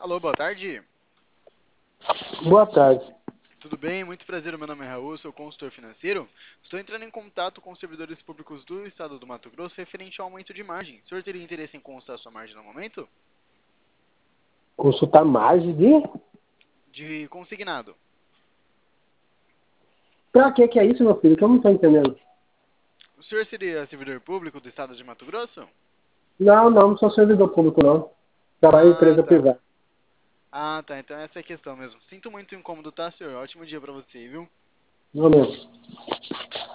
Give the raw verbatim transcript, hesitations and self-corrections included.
Alô, boa tarde. Boa tarde. Tudo bem? Muito prazer, meu nome é Raul, sou consultor financeiro. Estou entrando em contato com os servidores públicos do estado do Mato Grosso referente ao aumento de margem. O senhor teria interesse em consultar sua margem no momento? Consultar margem de... De consignado. Pra que que é isso, meu filho? Que eu não tô entendendo. O senhor seria servidor público do estado de Mato Grosso? Não, não, não sou servidor público, não. Trabalho em Ah, empresa tá. privada. Ah, tá. Então essa é a questão mesmo. Sinto muito o incômodo, tá, senhor? Ótimo dia pra você, viu? Não mesmo.